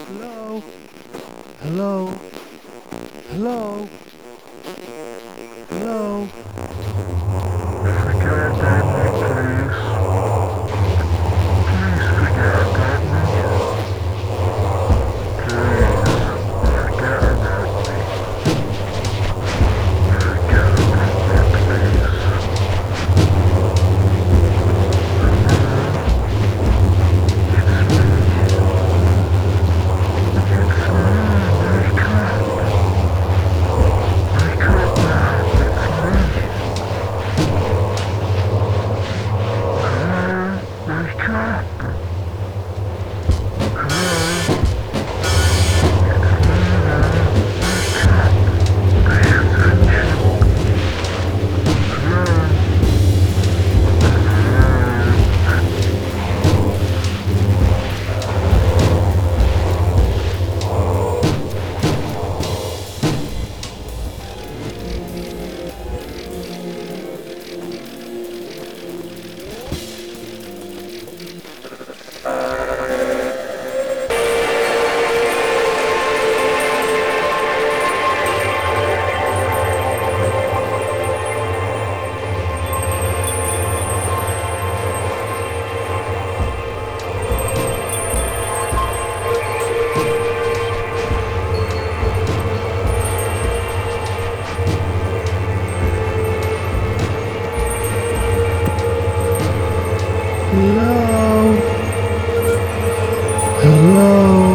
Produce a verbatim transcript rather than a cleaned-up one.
Hello? Hello? Hello? Hello? Forget about me, please. Please forget about me. Please forget about me. Forget about me, please. Hello? It's me. It's me. Wake up. Wake up, man. It's me. Hello? Wake up. Hello? It's me, man. Wake up. Pay attention. Hello? Hello? Hello? Hello?